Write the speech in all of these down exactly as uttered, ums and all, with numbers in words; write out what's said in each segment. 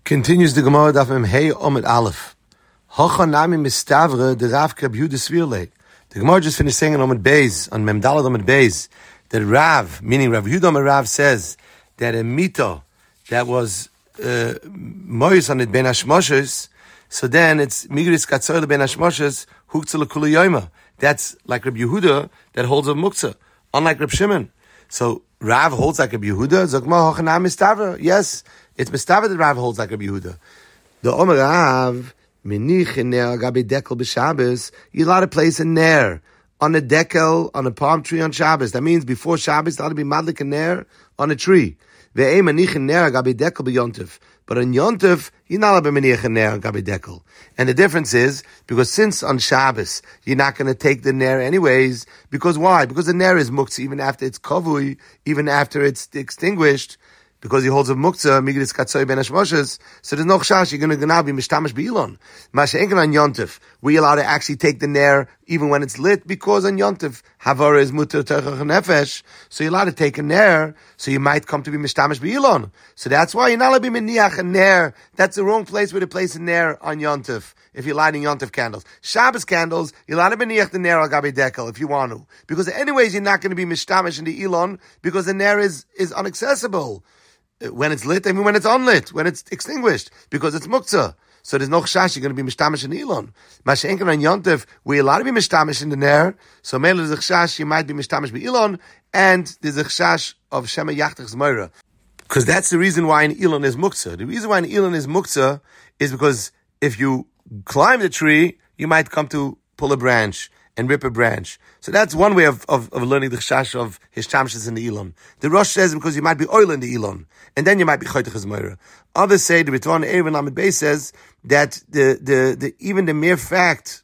Continues the Gemara Daf Mem Hey Omid Aleph. Hocha nami mistavre de Rav Reb Yehuda Svirle. The Gemara just finished saying on Omid Beis, on Mem Daled Omid Beis, that Rav, meaning Rav Yehuda Omid Rav, says that a mito that was uh, mois on it ben hashmoshes, so then it's migris katzoyle ben hashmoshes huktzah lekula yoyma. That's like Reb Yehuda that holds a muktzah, unlike Reb Shimon. So Rav holds like Reb Yehuda. Zogma hocha nami mistavre. Yes. It's mistavah that Rav holds like Rabbi Yehuda. The Omer Rav, menich in ner gabi dekel b'Shabbos, you're allowed to place a ner on a dekel, on a palm tree on Shabbos. That means before Shabbos, you're allowed to be madlik a ner on a tree. Ve'ei menich in ner gabi dekel b'Yontif. But on Yontif, you're not allowed to menich a ner gabi dekel. And the difference is, because since on Shabbos, you're not going to take the ner anyways, because why? Because the ner is muktzah even after it's kavui, even after it's extinguished, because he holds a muktzah, migris katzoy ben hashmoshes, so there's no chash, you're going to now be mishtamash be'ilon. Masha enken on Yontif, we allowed to actually take the ner even when it's lit, because on Yontif, havara is mutter terchach nefesh, so you're allowed to take a ner, so you might come to be mishtamash be'ilon. So that's why you're not allowed to be meniach a ner. That's the wrong place where to place a ner on Yontif, if you're lighting Yontif candles. Shabbos candles, you're allowed to meniach the ner al gabi dekel, if you want to. Because anyways, you're not going to be mishtamash in the ilon, because the ner is, is inaccessible. When it's lit, I mean when it's unlit, when it's extinguished, because it's muktzah. So there's no chash, you're going to be mishtamish in the ilon. Mashenken on Yontif, we're allowed to be mishtamish in the ner, so mele there's a chash, you might be mishtamish by ilon, and there's a chash of shema yachtach zmeira. Because that's the reason why an ilon is muktzah. The reason why an ilon is muktzah is because if you climb the tree, you might come to pull a branch and rip a branch. So that's one way of, of, of learning the chash of his chamshas in the Elon. The Rosh says because you might be oil in the Elon, and then you might be choytech hazmeira. Others say, the Ritvan Erev Lamed Beis says, that the, the, the, even the mere fact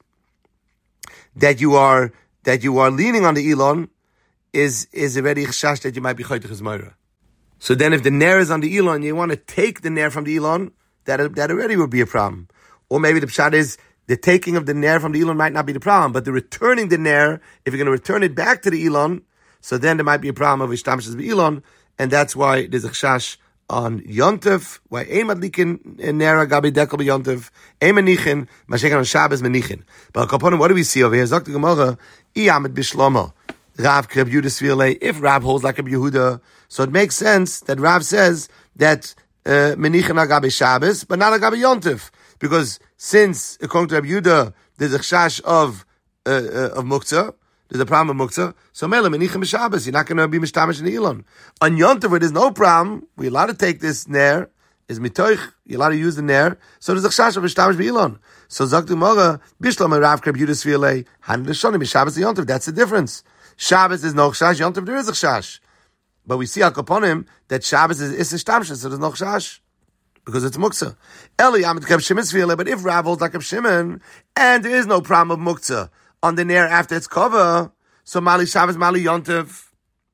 that you are, that you are leaning on the Elon is, is already chash that you might be choytech hazmeira. So then if the ner is on the Elon, you want to take the ner from the Elon, that, that already would be a problem. Or maybe the pshat is, the taking of the ner from the Elon might not be the problem, but the returning the ner, if you're going to return it back to the Elon, so then there might be a problem of ishtamshas b'Elon, and that's why there's a chash on Yontif, why ein madlikin ner gabi dekel b'Yontif, ein menichin, mashenken on Shabbos menichin. But kaponim, what do we see over here? Zok the Gemara, iyamet b'shlomo, Rav Reb Yehuda Svirle. If Rav holds like Reb Yehuda, so it makes sense that Rav says that uh, menichin gabi Shabbos, but not gabi Yontif. Because since, according to Rabbi Yehuda, there's a chash of uh, uh, of muktzah, there's a problem of muktzah, so mele menichem b'Shabbos, you're not going to be mishtamish in the Elon. On Yontif, where there's no problem, we're allowed to take this ner, is mitoich, you're allowed to use the ner, so there's a chash of mishtamish b'Elon. So Zok the Gemara, Bishlam Rav Reb Yehuda Svirle, Han l'shonim b'Shabbos and Yontif, that's the difference. Shabbos is no chash, Yontif there is a chash. But we see al kaponim that Shabbos is is ishtamshus, so there's no chash. Because it's muktzah. Eli Amid Reb Shimon Svirle, but if Rav holds like Reb Shimon, and there is no problem of muktzah on the ner after it's cover, so Mali Shabbos, Mali Yontif.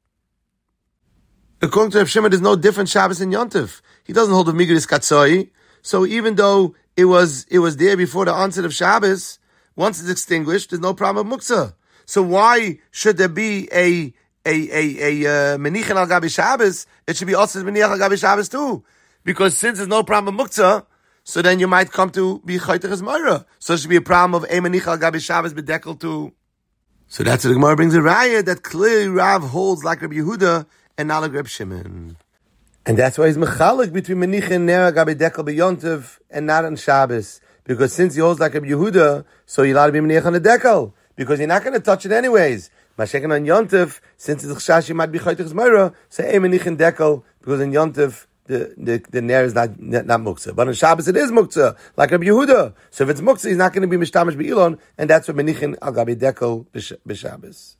According to Reb Shimon, there's no different Shabbos in Yontif. He doesn't hold of Migris Katzoi, so even though it was it was there before the onset of Shabbos, once it's extinguished, there's no problem of muktzah. So why should there be a a a a menichin al gabi Shabbos? It should be also meniach al gabi Shabbos too. Because since there's no problem of muktzah, so then you might come to be choytech hazmeira. So it should be a problem of emanich al gabi Shabbos bedekel too. So that's what the Gemara brings a raya that clearly Rav holds like Rabbi Yehuda and not like Reb Shimon. And that's why he's mechalik between menich and ner gabi dekel b'Yontif and not on Shabbos. Because since he holds like Rabbi Yehuda, so you're allowed to be menich on the dekel. Because you're not going to touch it anyways. Mashenken on Yontif, since it's chash, you might be choytech hazmeira, so emanich and dekel, because in Yontif, The, the, the ner is not, not, not muktzah. But on Shabbos it is muktzah, like Rabbi Yehuda. So if it's muktzah, he's not going to be mishtamish b'Elon, and that's what menichin al gabi dekel b'Shabbos.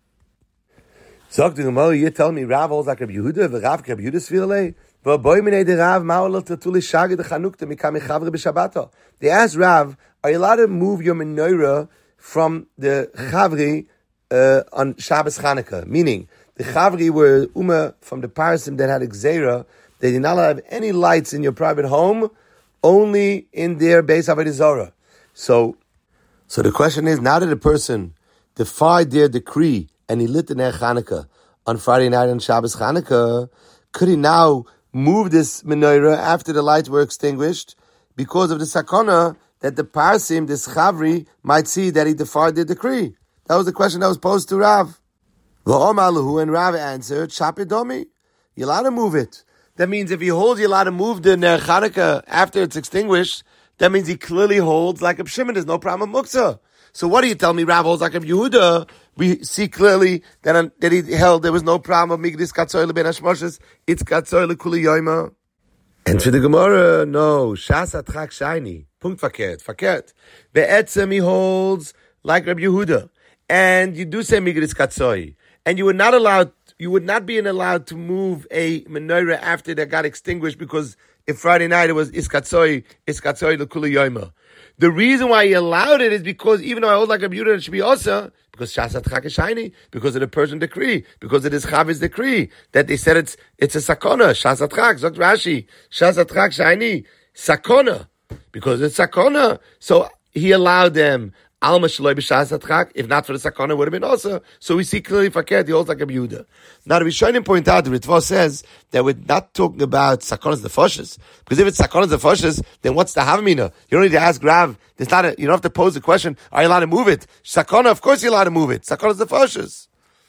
Zog the Gemara, you tell me Rav holds like Rabbi Yehuda, v'Rav Rabbi Yehuda Svirle, v'boy minei de Rav, ma'olot t'tuli shagi de chanukta mikam echavre b'Shabbato. They asked Rav, are you allowed to move your menorah from the chavri uh, on Shabbos Chanukah? Meaning, the chavri were umma from the parasim that had gzeira. They did not have any lights in your private home, only in their Beis Avodah Zarah. So, so the question is, now that a person defied their decree and he lit the Ner Chanukah on Friday night on Shabbos Chanukah, could he now move this menorah after the lights were extinguished because of the sakana that the parsim, this chavri, might see that he defied the decree. That was the question that was posed to Rav. V'omalahu, and Rav answered, Shapidomi, you're allowed to move it. That means if he holds, you're allowed to move the Ner Chanukah after it's extinguished, that means he clearly holds like a Shimon, there's no problem with muktzah. So what do you tell me, Rav holds like a Yehuda? We see clearly that, that he held there was no problem of Migdis Katzoy Leben Hashmoshes, it's Katzoy Lekuli Yoima. And for the Gemara, no, Shas Atchak Shaini, Punkt verkehrt, verkehrt. Be'etzem he holds like Rabbi Yehuda. And you do say Migdis Katzoy. And you were not allowed, you would not be allowed to move a menorah after that got extinguished because if Friday night it was Iskatzoy, Iskatzoy Lekuli Yoima. The reason why he allowed it is because even though I hold like a Yehuda, it should be also because Shasat Chak Shaini, because of the Persian decree, because it is Chavi's decree that they said it's it's a sakona. Shasat Chak, Zok Rashi, Shasat Chak Shaini, sakona, because it's sakona. So he allowed them. Alma Shaloi B'Shasat Chak. If not for the sakona, it would have been also. So we see clearly Fakir, he holds like a Yehuda. Now the Rishonim point out, the Ritva says that we're not talking about sakonas defoshes, because if it's sakonas defoshes, then what's the havamina? You don't need to ask Rav. There's not a, you don't have to pose the question, are you allowed to move it? Sakona, of course you're allowed to move it. Sakonas defoshes.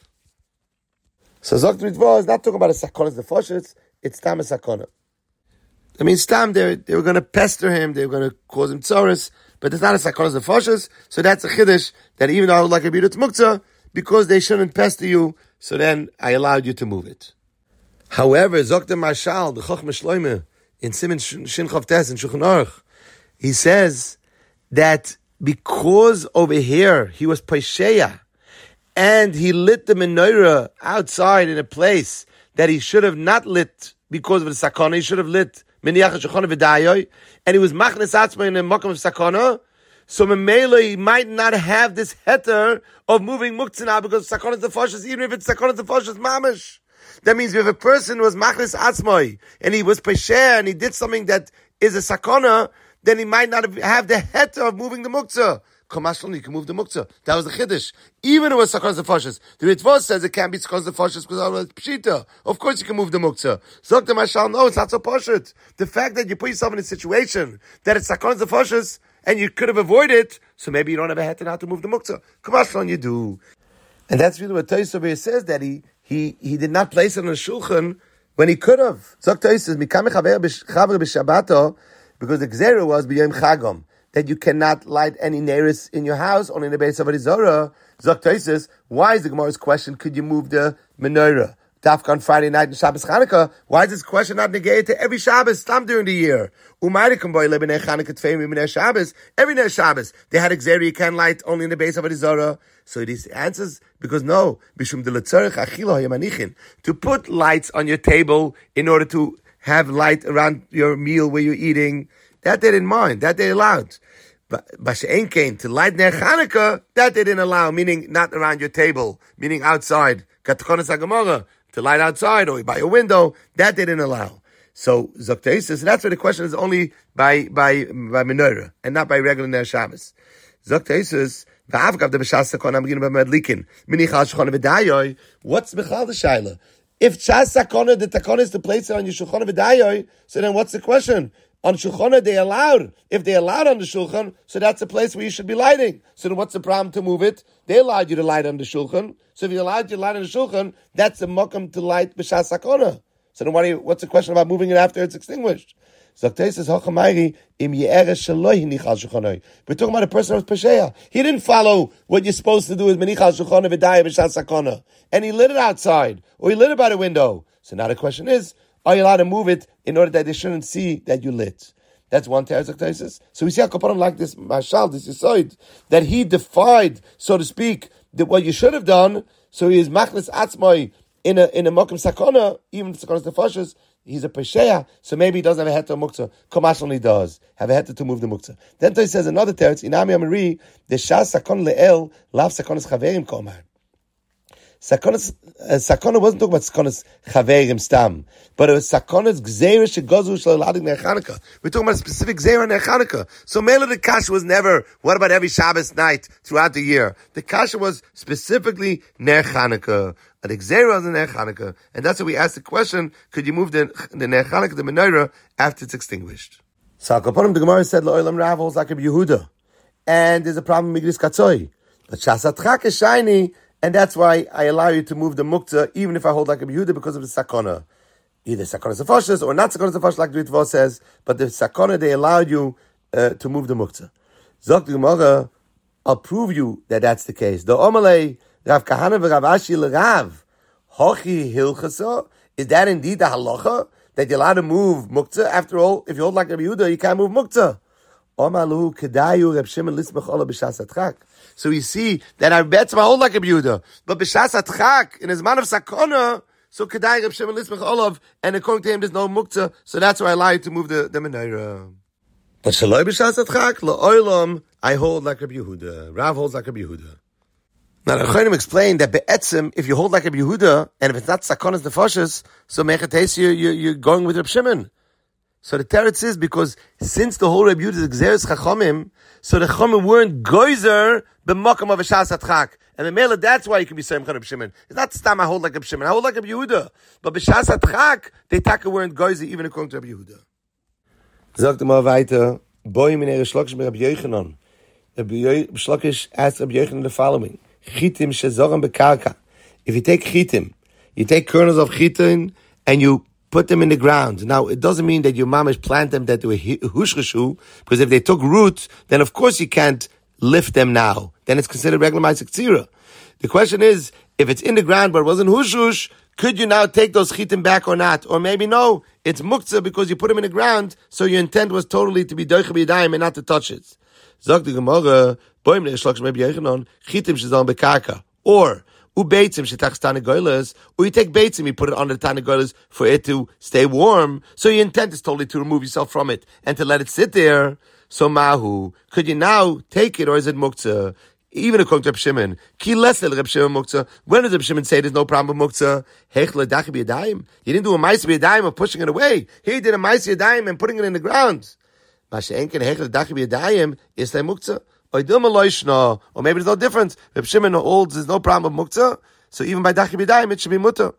So Zok Ritva is not talking about a sakonas defoshes, it's tam a sakona. I mean, Stam, they, they were going to pester him, they were going to cause him tzoros, but it's not a sakonas defoshes, so that's a chiddush, that even though I would like a bidut muktzah, because they shouldn't pester you, so then I allowed you to move it. However, Zok the Marshal, the Chochmah Shloimeh, in Siman Shin Chav Tes in Shulchan Aruch, he says that because over here he was Paisheya, and he lit the menorah outside in a place that he should have not lit because of the sakana, he should have lit Miniach HaShulchan V'Dayoy, and he was Machnes Atzma in a Mokum of sakana, so Memela he might not have this heter of moving muktzah now because sakana defoshes, even if it's sakana defoshes mamish. That means if a person was Machnes Atzma and he was Pesher and he did something that is a sakana, then he might not have the heter of moving the muktzah. Kamashlan, you can move the muktzah. That was the chiddush. Even if it was sakonas defoshes. The Ritva says it can't be sakonas defoshes because otherwise it's pshita. Of course you can move the muktzah. Zok the Mashal, no, it's not so poshut. The fact that you put yourself in a situation that it's sakonas defoshes and you could have avoided it, so maybe you don't have a heter now to move the muktzah. Kamashlan, you do. And that's really what Tosafos says, that he, he, he did not place it on a shulchan when he could have. Zok Tosafos, mikam mechaber b'shabbato, because the gzera was b'yom chagam, that you cannot light any neiris in your house, only in the base of a Zorah. Zok Tosafos, why is the Gemara's question, could you move the menorah? Dafka on Friday night and Shabbos Chanukah. Why is this question not negated to every Shabbos, time during the year? Every Ner Shabbos, they had a Xeri, you can light only in the base of a Zorah. So this answers, because no, to put lights on your table in order to have light around your meal where you're eating, that they didn't mind, that they allowed. But Basha'en came to light Ner Chanukah, that they didn't allow, meaning not around your table, meaning outside. Katkonas HaGemara, to light outside or by a window, that they didn't allow. So Zok Tosafos, so that's why the question is only by by by menorah and not by regular Ner Shabbos. Zok Tosafos, v'avgav de b'shas sakona I'm beginning by medlikin minichal shulchan v'dayoy. What's b'chal the shaila? If shas sakona the takona is to place it on your shulchan v'dayoy, so then what's the question? On shulchan they allowed. If they allowed on the shulchan, so that's the place where you should be lighting. So then what's the problem to move it? They allowed you to light on the shulchan. So if you allowed you to light on the shulchan, that's the mokum to light b'shas sakona. So then what do you, what's the question about moving it after it's extinguished? Zok Tosafos, Hochamayri im ye'eres shaloi nichal shulchanoi. We're talking about a person who was pesheya. He didn't follow what you're supposed to do with menichal shulchanoi v'daya b'shas sakona, and he lit it outside or he lit it by the window. So now the question is, are you allowed to move it in order that they shouldn't see that you lit? That's one teretz of Tosafos. So we see how Kapanim like this Mashal, this Yisoid, that he defied, so to speak, that what you should have done. So he is machnes atzmai in a in a mokum sakona, even if sakonas defoshes, he's a pesheya. So maybe he doesn't have a heter muktzah. Komash only does have a heter to move the muktzah. Then Tosafos says another teretz, inami amari the shas sakon leel lav sakonas chaverim komar. Sakonas, uh, Sakona wasn't talking about Sakonas Chaverim Stam, but it was Sakonas Gzeira Shegozu Shalaladik Ner Chanukah. We're talking about a specific Gzeira Ner Chanukah. So Mela the Kasha was never, what about every Shabbos night throughout the year? The Kasha was specifically Ner Chanukah. a Gzeira of the Ner Chanukah. And that's why we asked the question, could you move the, the Ner Chanukah, the menorah, after it's extinguished? So Akaponim, the Gemara said, La'olam Rav holds like a Yehuda. And there's a problem with Migris Katzoi. But Shasatchak is shiny, and that's why I allow you to move the Muktzah, even if I hold like a Yehuda, because of the Sakona. Either Sakona Sefoshes or not Sakona Sefoshes, like the Ritva says, but the Sakona, they allowed you uh, to move the Muktzah. Zok the Gemara, I'll prove you that that's the case. The Omalei, Rav Kahana v'Rav Ashi l'Rav, Hochi Hilchasa, is that indeed the halacha? That you're allowed to move Muktzah? After all, if you hold like Rabbi Yehuda, you can't move Muktzah. Omalu Kedayu Reb Shimon Lismach Ola B'Shas Atchak. So you see that I bet I hold like Rabbi Yehuda, but B'Shas Atchak, in his man of Sakona, so Kedayu Reb Shimon Lismach Olav, and according to him there's no Muktzah, so that's why I allow you to move the, the menorah. But Shaloi B'Shas Atchak, La'olam, I hold like Rabbi Yehuda. Rav holds like Rabbi Yehuda. Now, the Chayyim explained that be'etzim, if you hold like Rabbi Yehuda, and if it's not sakonas nefashos, so mechates you, you, you're going with Reb Shimon. So the teretz is because since the whole Rabbi Yehuda is Gzeres Chachamim, so the Chachamim weren't goizer b'makam of a shas atchak. And the mele, that's why you can be saying Reb Shimon. It's not stam I hold like Reb Shimon, I hold like Rabbi Yehuda. But b'shas atchak, they taka weren't goizer even according to Rabbi Yehuda. Sagt the mal weiter, boi min ere shlokish be Rabbi Yochanan. Rabbi Shlokish asked Rabbi Yochanan the following. Chitim shezoram bekarka. If you take chitim, you take kernels of chitin and you put them in the ground. Now, it doesn't mean that your mamish plant them that they were hushreshu, because if they took root, then of course you can't lift them now. Then it's considered regular ma'aseh tzira. The question is, if it's in the ground but it wasn't hushrush, could you now take those chitim back or not? Or maybe no, it's muktzah because you put them in the ground, so your intent was totally to be doicha b'yadayim and not to touch it. Zog the Gemara, boim ne'eshlokish Rabbi Yochanan, chitim shezon bekarka. Or, u beitzim shetach tanagoyles, or you take beitzim, you put it under the tanagoyles for it to stay warm, so your intent is totally to remove yourself from it and to let it sit there. So mahu, could you now take it, or is it muktzah? Even according to Reb Shimon, ki lesel Reb Shimon muktzah. When does Reb Shimon say there's no problem with muktzah? Hechle dachi b'yadayim. You didn't do a ma'aseh b'yadayim of pushing it away. He did a ma'aseh b'yadayim and putting it in the ground. Or maybe there's no difference. Reb Shimon holds there's no problem with muktzah, so even by dachi b'yadayim it should be mutter.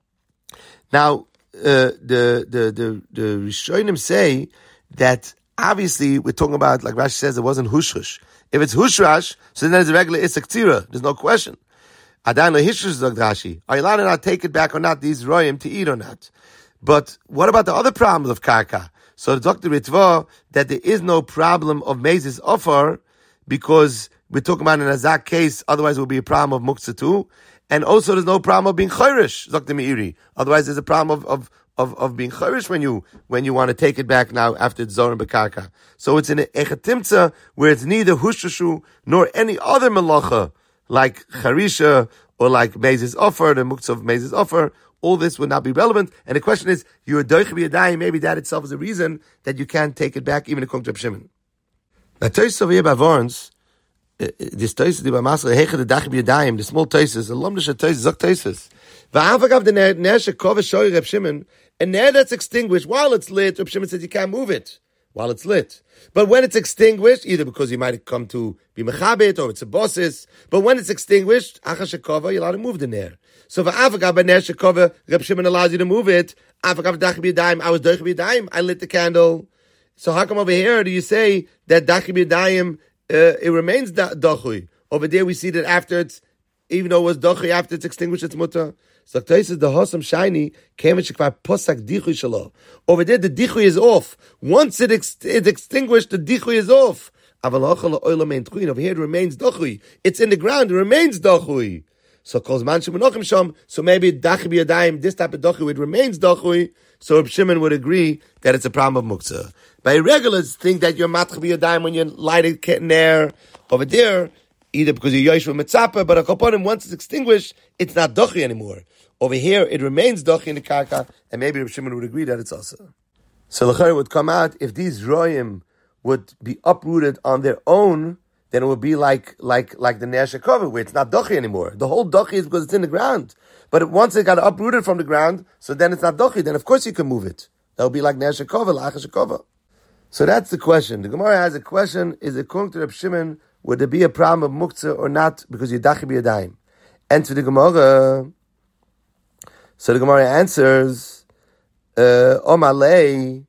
Now, uh, the the the the Rishonim say that obviously we're talking about, like Rashi says, it wasn't hushrush. If it's hushrash, so then it's a regular isek tzira. There's no question. Adan lehishrush zog Rashi. Are you allowed to not take it back or not? These royim to eat or not? But what about the other problems of karka? So the Doctor Ritva that there is no problem of Mezis offer because we're talking about an Azak case, otherwise it will be a problem of Muktzah too. And also there's no problem of being Chayrish, Doctor Meiri. Otherwise there's a problem of, of, of, of being Chayrish when you, when you want to take it back now after it's Zoran Bekarka. So it's in an Echatimtza where it's neither Hushashu nor any other Melacha like Charisha or like Mezis offer, the Muktzah of Mezis offer. All this would not be relevant. And the question is, you're doich b'yadayim, maybe that itself is a reason that you can't take it back, even according to Reb Shimon. Now, Toys over here by Vorns, this Toys, the Bamasra, Hecha the Dach b'yadayim, the small Toys, the Lomdisha Toys, Zok Toys. Va'avagav the Ner Shekov Shoy Reb Shimon, a Ner that's extinguished, while it's lit, Reb Shimon says you can't move it, while it's lit. But when it's extinguished, either because you might come to be mechabit, or it's a bosses, but when it's extinguished, Acha Shekova, you're allowed to move the Ner. So for Avagav Ner Shekova, Reb Shimon allows you to move it. Avagav Dach b'yadayim, I was Dach b'yadayim, I lit the candle. So how come over here do you say that Dach b'yadayim, uh, it remains Dachui? Over there we see that after it's, even though it was Dachui, after it's extinguished, it's mutter. So Tosis the Hosam Shiny came and shekvar posak dichui shalo. Over there the dichui is off. Once it ex- it's extinguished, the dichui is off. Over here it remains dachui. It's in the ground, it remains dachui. So calls man shemenochem sham. So maybe dachi b'yadayim, this type of dachui, it remains dachui. So Reb Shimon would agree that it's a problem of muktzah. By regulars think that you're match b'yadayim when you light it ner over there, either because you're yosh with mitzapa, but a kaponim, once it's extinguished, it's not dachui anymore. Over here, it remains dachui in the karka, and maybe Reb Shimon would agree that it's also. So l'chayr would come out, if these royim would be uprooted on their own, then it would be like like like the Ner Shekova, where it's not dachui anymore. The whole dachui is because it's in the ground. But once it got uprooted from the ground, so then it's not dachui, then of course you can move it. That would be like Ner Shekova, L'Acha Shekova. So that's the question. The Gemara has a question, is it according to Reb Shimon, would there be a problem of muktzah or not, because you're dachi b'yadayim? And to the Gemara, So the Gemara answers, Omalei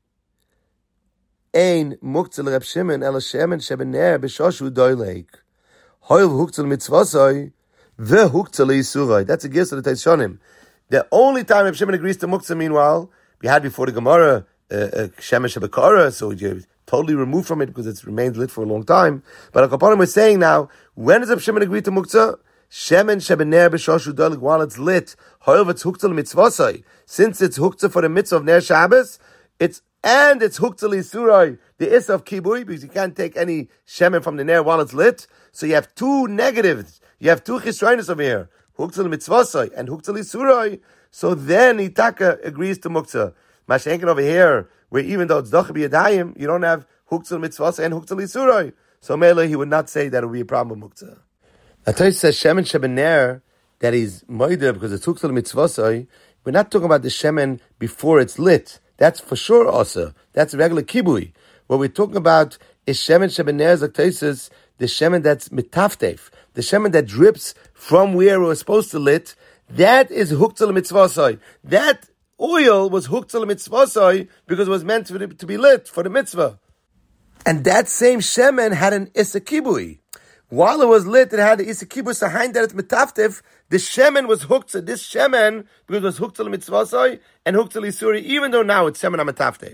ein muktzah l'Reb Shimon el shemen shebener b'shoshu doileik. Hoil huktzah l'mitzvosoi v'huktzah l'Yisuroi. That's a gift of the Teishonim. The only time Reb Shimon agrees to muktzah, meanwhile, we had before the Gemara, shemen shebekara, so you're totally removed from it because it's remained lit for a long time. But Akaponim was saying now, when does Reb Shimon agree to muktzah? Shemen shebener b'shoshu doileik, while it's lit. Hoil v'tz huktzah l'mitzvosoi. Since it's huktzah for the mitzvah of Ner Shabbos, it's and it's huktzah l'Yisuroi, the is of kibui, because you can't take any shemen from the ner while it's lit. So you have two negatives. You have two chisroinus over here, huktzah l'mitzvosoi and huktzah l'Yisuroi. So then Itaka agrees to muktzah. Mashenken over here, where even though it's doche b'yadayim, you don't have huktzah l'mitzvosoi and huktzah l'Yisuroi. So Mele, he would not say that it would be a problem with muktzah. Atay says shemen shebener, that is moider because it's huktzah l'mitzvosoi. We're not talking about the shemen before it's lit. That's for sure also. That's regular kibui. What we're talking about is shemen shebener zaktesis, the shemen that's mitaftef, the shemen that drips from where it was supposed to lit. That is huktzah l'mitzvosoi. That oil was huktzah l'mitzvosoi because it was meant to, to be lit for the mitzvah. And that same shemen had an issa kibui. While it was lit, it had the issa kibui behind that it's mitaftef. The shemen was huktzah. This shemen, because it was huktzah l'mitzvosoi and huktzah l'Yisuroi, even though now it's shemen ha'mitaftef.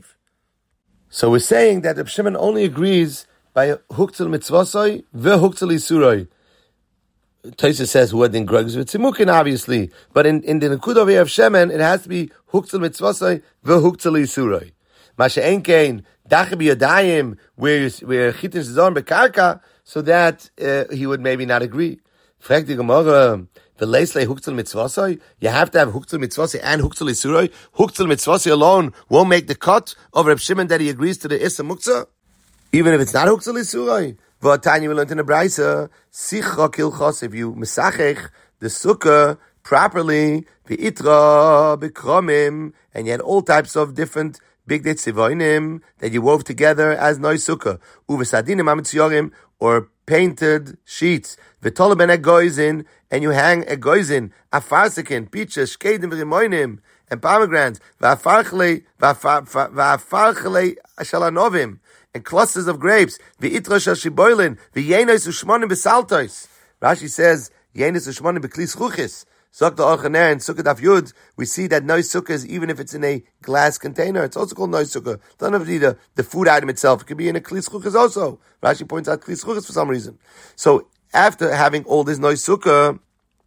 So we're saying that the Shimon only agrees by huktzah l'mitzvosoi ve'huktzah l'Yisuroi. Taisa says who had in grugs with tzimukin, obviously, but in, in the nekud over here of shemen, it has to be huktzah l'mitzvosoi ve'huktzah l'Yisuroi. Masha enkein dache b'yadayim, where where chitin zizon bekarka, so that uh, he would maybe not agree. Frag the Gemara. The leislei huktzah l'mitzvosoi, you have to have huktzah l'mitzvosoi and huktzah l'Yisuroi. Huktzah l'mitzvosoi alone won't make the cut of Reb Shimon that he agrees to the issa muktzah, even if it's not huktzah l'Yisuroi. V'atanya we learned in the Braisa, sicha kilchos, if you mesachech the sukkah properly, v'itra b'kromim, and you had all types of different big day tzivoinim that you wove together as noi sukkah, uvesadinim amitziyorim, or painted sheets, v'tol ben egoizin, and you hang egoizin, afarsikin, peaches, shkedim v'rimoinim, and pomegranates, v'afarchle, v'afarchle shalanovim, and clusters of grapes, v'itra shel shiboilin, v'yenos u'shmonim b'saltois. Rashi says, yenos u'shmonim b'kli zchuchis. Zok the Orchaner and Sukkah Daf Yud, we see that noi sukkah is even if it's in a glass container, it's also called noi sukkah. It doesn't have to be the, the food item itself. It could be in a kli zchuchis also. Rashi points out kli zchuchis for some reason. So after having all this noi sukkah,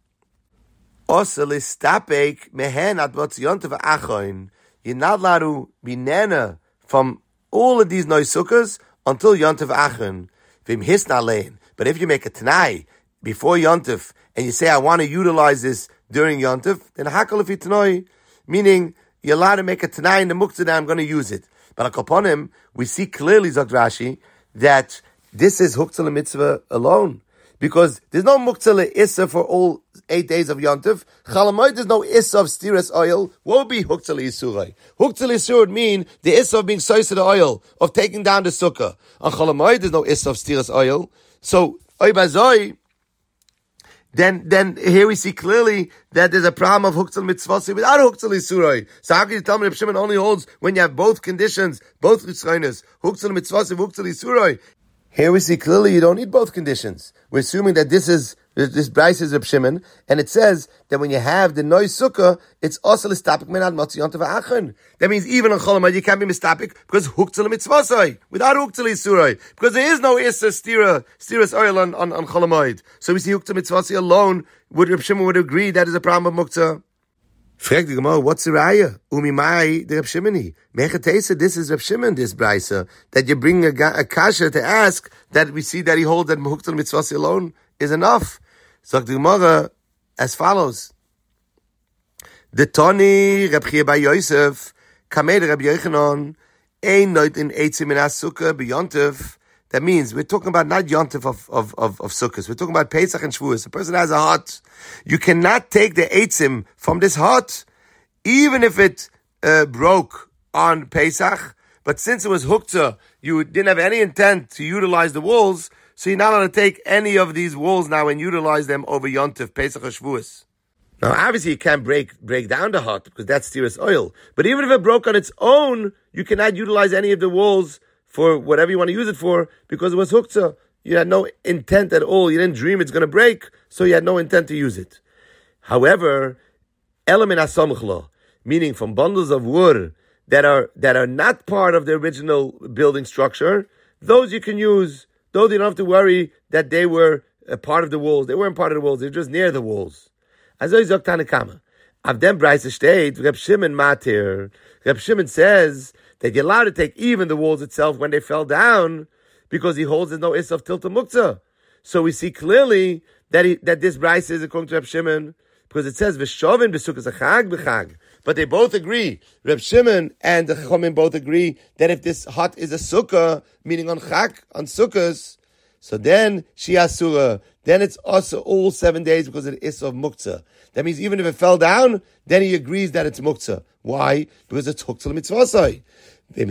also listapek mehen ad yontav achoin. You're not allowed to be nana from all of these noi sukkahs until yontav achon. Vim hisna lein. But if you make a tanai before yontav and you say I want to utilize this during yontav, then hakol lefi tanoi, meaning you're allowed to make a tanai in the muktzah that I'm going to use it. But upon him, we see clearly, Zok Rashi, that this is huktzah l'mitzvah alone. Because there's no muktzah l'issa for all eight days of yontav. Chalamoid, there's no issa of stiras oil. What would be huktzah l'Yisuroi? Huktzah l'Yisuroi would mean the issa of being sois of the oil, of taking down the sukkah. On chalamoid, there's no issa of stiras oil. So, oy bazoi, Then, then here we see clearly that there's a problem of huktzah mitzvah without huktzah l'Yisuroi. So how can you tell me Reb Shimon only holds when you have both conditions, both ritzchainas, huktzah mitzvah and huktzah l'Yisuroi? Here we see clearly you don't need both conditions. We're assuming that this is this Bryce is Reb Shimon, and it says that when you have the noi sukkah, it's also l'stapik menad matzi yontav achon. That means even on Cholamad you can't be mistapik because huktzah mitzvah without huktzah l'Yisuroi, because there is no issa stira stiras oil on on, on Cholamad. So we see huktzah mitzvah alone. Would Reb Shimon would agree that is a problem of muktzah? Frag the Gemara, what's the raya? Umi mai the Reb Shimoni. Mechatesa, this is Reb Shimon, this brisa that you bring a, a kasha to ask that we see that he holds that huktzah mitzvah alone is enough. So the Gemara as follows: the Tani Reb Chia Bar Yosef Kamed Reb Yochanan ein noit in eitzim in asukah beyontiv. That means we're talking about not yontif of, of, of, of sukkahs. We're talking about Pesach and Shavuos. A person has a hut. You cannot take the eitzim from this hut, even if it uh, broke on Pesach. But since it was huktzah, you didn't have any intent to utilize the walls, so you're not allowed to take any of these walls now and utilize them over yontif, Pesach or Shavuos. Now, obviously, you can't break break down the hut because that's steerous oil. But even if it broke on its own, you cannot utilize any of the walls for whatever you want to use it for because it was huktzah. You had no intent at all. You didn't dream it's going to break, so you had no intent to use it. However, element asamchla, meaning from bundles of wood that are that are not part of the original building structure, those you can use. Those you don't have to worry that they were a part of the walls. They weren't part of the walls. They're just near the walls. Azoi zok Tanakama. Avdem Braisa steht, Reb Shimon matir. Reb Shimon says that you're allowed to take even the walls itself when they fell down, because he holds there's no is of tilta muktzah. So we see clearly that he, that this Braisa is according to Reb Shimon, because it says v'shovin b'sukas achag b'chag. But they both agree. Reb Shimon and the Chachamim both agree that if this hut is a sukkah, meaning on chag, on sukkahs, so then she asura. Then it's also all seven days because it is of muktzah. That means even if it fell down, then he agrees that it's muktzah. Why? Because it's huktzah mitzvasai. But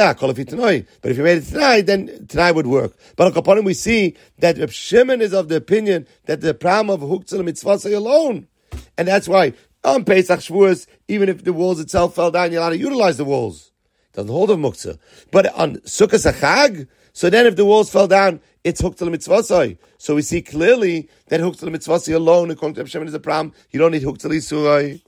if you made it tonight, then tonight would work. But upon him we see that Reb Shimon is of the opinion that the problem of huktzah mitzvasai alone. And that's why on Pesach Shavuos, even if the walls itself fell down, you're allowed to utilize the walls. It doesn't hold of muktzah. But on Sukkot Achag, so then if the walls fell down, it's huktzah mitzvasai. So we see clearly that huktzah mitzvasai alone, according to Reb Shimon, is a problem. You don't need huktzah lisurai.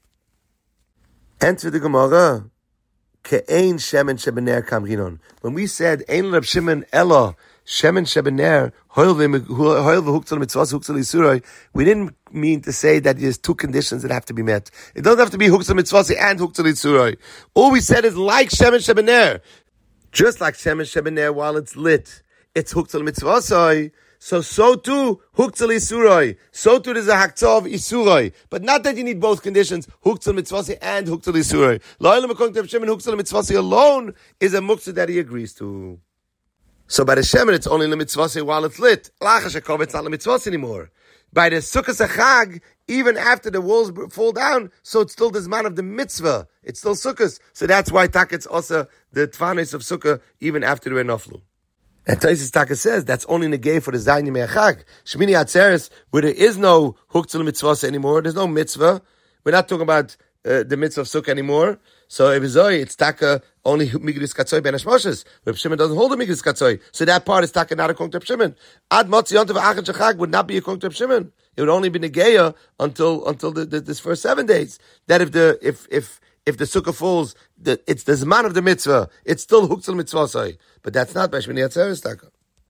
Enter the Gemara. Ke'ein shemen shebener kamrinon. When we said ein Reb Shimon elo shemen shebener hoil v'huktzah mitzvasai huktzah lisurai, we didn't mean to say that there's two conditions that have to be met. It doesn't have to be huktzah mitzvasai and huktzah lisurai. All we said is like shemen shebener. Just like shemen shebener while it's lit, it's huktzah mitzvasai. So, so too, huktzah isurai. So too, there's a haktzah of isurai. But not that you need both conditions, huktzah mitzvasai and huktzah isurai. La'olam according to Reb Shimon, huktzah mitzvasai alone is a muktzah that he agrees to. So by the shemen, it's only the mitzvasai while it's lit. Lachash hakov, it's not the mitzvasai anymore. By the sukkah achag, even after the walls fall down, so it's still the zman of the mitzvah. It's still sukkahs. So that's why tak it's also the tfanis of sukkah even after the naflu. And Taisis Taka says that's only negay for the Zayin Yimei Chag. Shmini Atzeres, where there is no huktzah mitzvah anymore, there's no mitzvah. We're not talking about uh, the mitzvah of sukkah anymore. So if it's Taka only Migdis Katzoi Ben Hashmoshes. Reb Shimon doesn't hold the Migdis Katzoi. So that part is Taka not according to Reb Shimon. Ad Motzi Yontav Achad Shachag would not be according to Reb Shimon. It would only be negeya until until the, the, this first seven days. That if the if if if the sukkah falls, the, it's the zman of the mitzvah. It's still huktzah mitzvasai. But that's not by Shmini Atzeres Taka.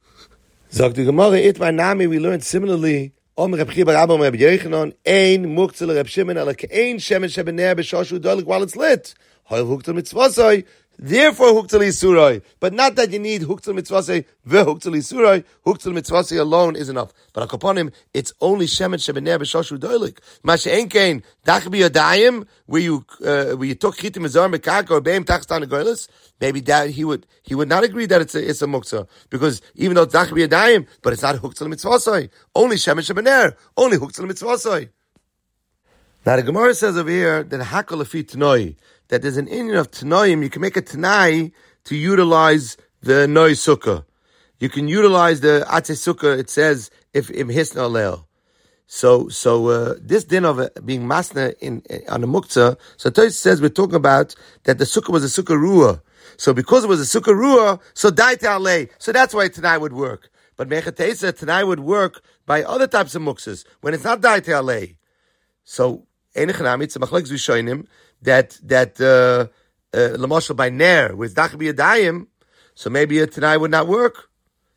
Zog the Gemara, it by Nami, we learned similarly, Om Reb Chiba Rabba Reb Yochanan, ein muktzah Reb Shimon, ala ke'ein shemen shebener b'shoshu dolik while it's lit. Hoil huktzah mitzvasai. Therefore, huktzah lisurai. But not that you need huktzah mitzvasei ve'huktzah lisurai. Huktzah mitzvasei alone is enough. But upon him, it's only shemen shebener b'shoshu doilik. Mashe enkein dach biyadayim, where you uh, where you took chitim mezor mekaka or beim tachstan negoilis. Maybe that he would he would not agree that it's a it's a muktzah, because even though it's dach biyadayim, but it's not huktzah mitzvasei. Only shemen shebener. Only huktzah mitzvasei. Now the Gemara says over here that hakol lefi t'noi, that there's an inyan of t'noim. You can make a t'nai to utilize the noi sukkah. You can utilize the atze sukkah. It says if im hisna leo. So so uh, this din of uh, being masna in, in on the muktzah. So Tosfos says we're talking about that the sukkah was a sukkah ruah. So because it was a sukkah ruah, so daita alei. So that's why t'nai would work. But mechatesa t'nai would work by other types of muktzahs when it's not daita alei. So Einechanami, it's a machlekes rishonim that that uh, uh, lamashal by ner with dach biyadayim, so maybe a tanai would not work.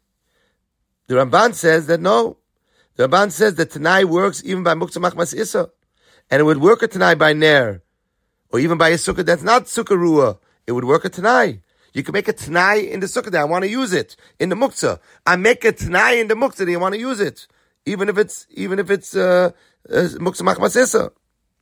The Ramban says that no. The Ramban says that tanai works even by muktzah machmas issa, and it would work a tanai by ner, or even by a sukkah that's not sukkah ruah. It would work a tanai. You can make a tanai in the sukkah that I want to use it in the muktzah. I make a tanai in the muktzah that I want to use it, even if it's even if it's uh, uh, muktzah machmas issa.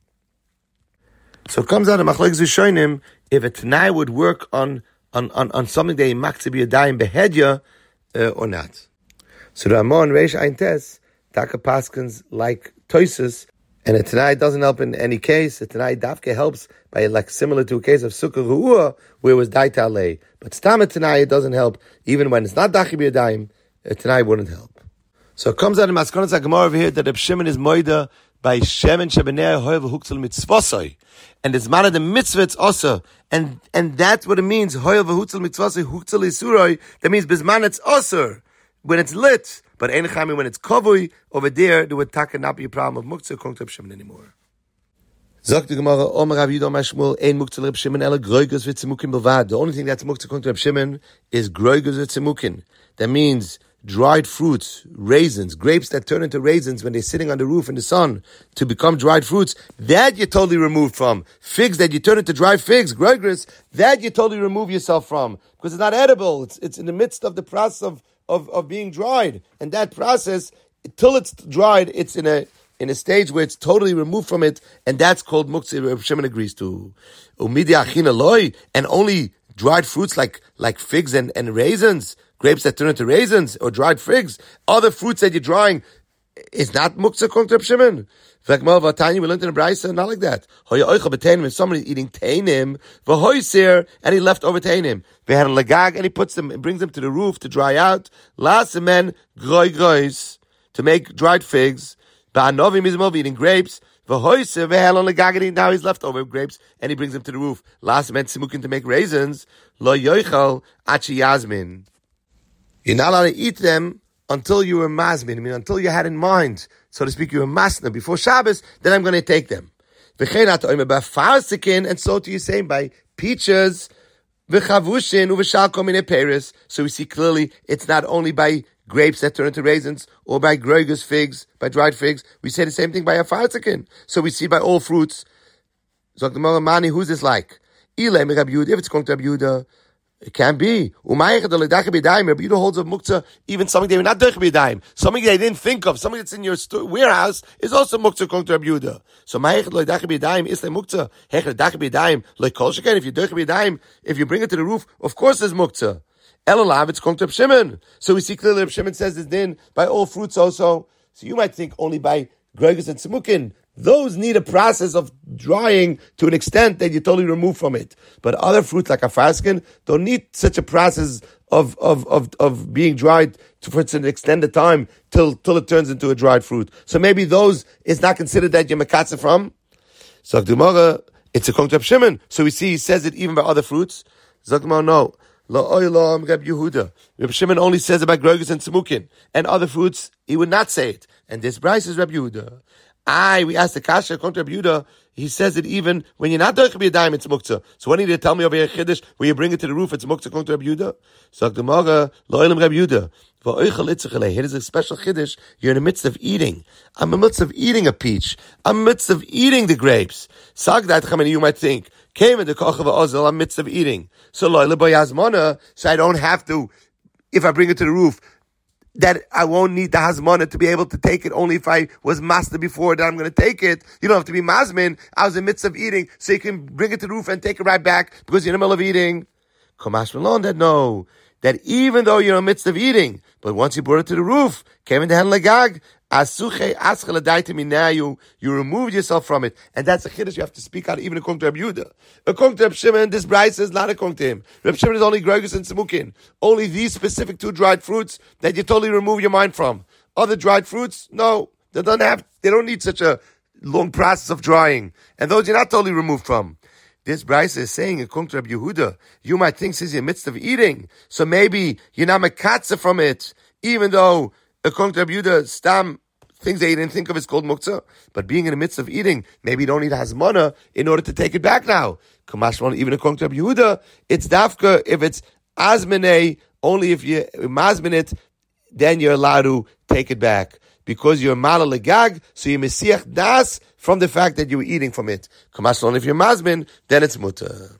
So it comes out of machlekes rishonim if a tanai would work on on, on, on something that he makes to be a daim behedya uh, or not. So the Ramon Reish Ein Tes Taka Paskins like Tosfos, and a tanai doesn't help in any case. A tanai dafke helps by like similar to a case of sukkah ruah where it was daita alei. But stam a tanai it doesn't help even when it's not dachi be a daim. A tanai wouldn't help. So it comes out in Maskonas HaGemara over here that Reb Shimon is moida by shemen shebenei hoyev huktzal mitzvosai. And it's man of the mitzvah, it's also. And, and that's what it means. Hoyev huktzal mitzvosai, huktzal isuroi. That means bisman it's also. When it's lit. But ein chami, when it's kavui, over there, there would taka not be a problem of muktzah, according to Reb Shimon anymore. Sagt die Gemara, Omer Rav Yehuda Omer Shmuel, ein muktzah Reb Shimon, ela groigus v'tzimukin b'vad. The only thing that's muktzah according to Reb Shimon is groigus v'tzimukin. That means dried fruits, raisins, grapes that turn into raisins when they're sitting on the roof in the sun to become dried fruits. That you're totally removed from. Figs that you turn into dried figs, groigus, that you totally remove yourself from because it's not edible. It's it's in the midst of the process of of of being dried, and that process till it's dried, it's in a in a stage where it's totally removed from it, and that's called muktzah. Reb Shimon agrees to. Umidi achina loy, and only dried fruits like like figs and, and raisins, grapes that turn into raisins, or dried figs, other fruits that you're drying, is not muktzah according to Reb Shimon. We learned in a brayso, not like that. If somebody's eating teinim, and he left over teinim, and he puts them and brings them to the roof to dry out, to make dried figs. Eating grapes. Now he's left over grapes and he brings them to the roof. Last man simukin to make raisins. Lo yoichal achi yasmin. You're not allowed to eat them until you were masmin. I mean, until you had in mind, so to speak, you were masna before Shabbos. Then I'm going to take them. And so to you saying by peaches, v'chavushin uv'shal kol minei peres. So we see clearly it's not only by grapes that turn into raisins, or by groigus figs, by dried figs. We say the same thing by a farzikin. So we see by all fruits. Zok the Mani, who's this like? If it's going to Reb Yehuda, it can be. Reb Yehuda holds of muktzah, even something they were not doich b'yadayim, something they didn't think of, something that's in your sto- warehouse is also muktzah according to Reb Yehuda. So ma'echet lo yidach b'yadayim is the muktzah. Hechet yidach b'yadayim lo kol sheken. If you doich b'yadayim, if you bring it to the roof, of course there's muktzah. Elalav, it's going to Reb Shimon. So we see clearly Reb Shimon says it's din by all fruits also. So you might think only by groigus and tzimukin. Those need a process of drying to an extent that you totally remove from it. But other fruits like a farskin don't need such a process of of of, of being dried to, for an extended time till till it turns into a dried fruit. So maybe those is not considered that you're mekatze from. So it's a according to Reb Shimon. So we see he says it even by other fruits. Zogmar, no. Lo oilam Reb Yehuda. Reb Shimon only says about groigus and tzimukin, and other fruits he would not say it. And this Bryce is Reb Yehuda. I we asked the kasha according to Reb Yehuda. He says it even when you're not doich b'yadayim, it's muktzah. So when did you tell me over here chiddush when you bring it to the roof, it's muktzah according to Reb Yehuda? So the Gemara lo oilam Reb Yehuda. Here is a special chiddush. You're in the midst of eating. I'm in the midst of eating a peach. I'm in the midst of eating the grapes. Sagdat chamani, you might think. Came in the koch of ozel, I'm in the midst of eating. So lo boyazmona, so I don't have to, if I bring it to the roof, that I won't need the hazmona to be able to take it. Only if I was master before that I'm going to take it. You don't have to be mazmin. I was in the midst of eating, so you can bring it to the roof and take it right back because you're in the middle of eating. Kamash malon that no, that even though you're in the midst of eating, but once you brought it to the roof, came in the hen legag, asuche aschel adaita you you removed yourself from it, and that's a chiddush you have to speak out even according to Reb Yehuda. According to Reb Shimon, this brayso is not according to him. Reb Shimon is only groigus and tzimukin, only these specific two dried fruits that you totally remove your mind from. Other dried fruits, no, they don't have, they don't need such a long process of drying, and those you're not totally removed from. This brayso is saying, according to Reb Yehuda, you might think since you're in the midst of eating, so maybe you're not mekatze from it, even though according to Reb Yehuda, stam, things that you didn't think of is called muktzah. But being in the midst of eating, maybe you don't need hazmana in order to take it back now. Kamashman, even according to Reb Yehuda, it's dafka, if it's azmene, only if you mazmin it, then you're allowed to take it back. Because you're mala legag, so you mesiach das from the fact that you were eating from it. Kamashman, if you're mazmin, then it's mutter.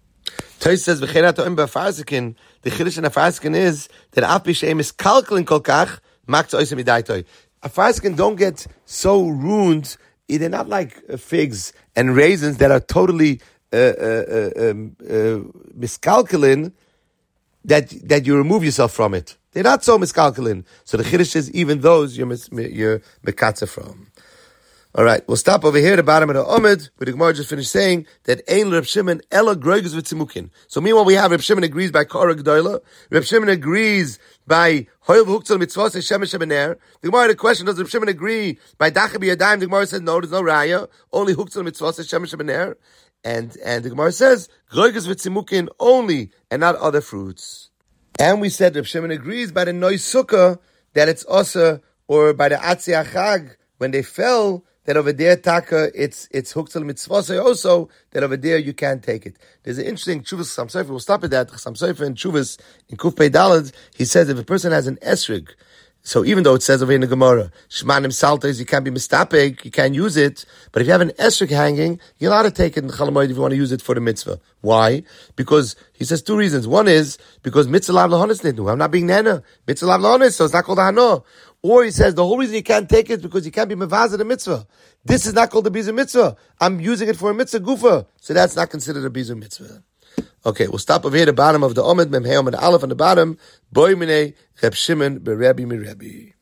Tais says, v'cheinat o'im ba'farzikin, the chiddush in a farzikin is that af b'sheim is kalkalin kolkach, makta oisem idaitoi. A farskin don't get so ruined. They're not like uh, figs and raisins that are totally uh, uh, um, uh, miscalculin that that you remove yourself from it. They're not so miscalculin. So the chiddush is even those you're mis, you're mekatze from. All right, we'll stop over here at the bottom of the Omid, where the Gemara just finished saying that Ein Reb Shimon Ela Groigus v'Tzimukin. So meanwhile, we have Reb Shimon agrees by Korah G'doila. Reb Shimon agrees by Hoyel v'Huktzal Mitzvos Shemesh Shemener. The Gemara had a question: does Reb Shimon agree by Dacha B'Yadayim? The Gemara said no, there's no Raya, only Huktzal Mitzvos Shemesh Shemener. And and the Gemara says Groigus v'Tzimukin only, and not other fruits. And we said Reb Shimon agrees by the Noi Sukkah that it's also, or by the Atzi Achag when they fell. That over there, taka, it's it's huktzal mitzvah. Also, that over there you can't take it. There's an interesting Chuvas Chassam Sofer. We'll stop at that. Chassam Sofer in Chuvas in Kuf Pei Daled, he says if a person has an esrig, so even though it says over in the Gemara, shmanim salters, you can't be mistapeg, you can't use it. But if you have an esrig hanging, you're allowed to take it in Chol Hamoed if you want to use it for the mitzvah. Why? Because he says two reasons. One is because mitzvah lav lahonis nidnu. I'm not being nana. Mitzvah lav lahonis, so it's not called a hano. Or he says the whole reason you can't take it is because you can't be mevazah the mitzvah. This is not called a bizu mitzvah. I'm using it for a mitzvah gufa, so that's not considered a bizu mitzvah. Okay, we'll stop over here at the bottom of the Omid, Mem Hey Omid Aleph on the bottom. Boy minei Reb Shimon beRebbi miRebbi.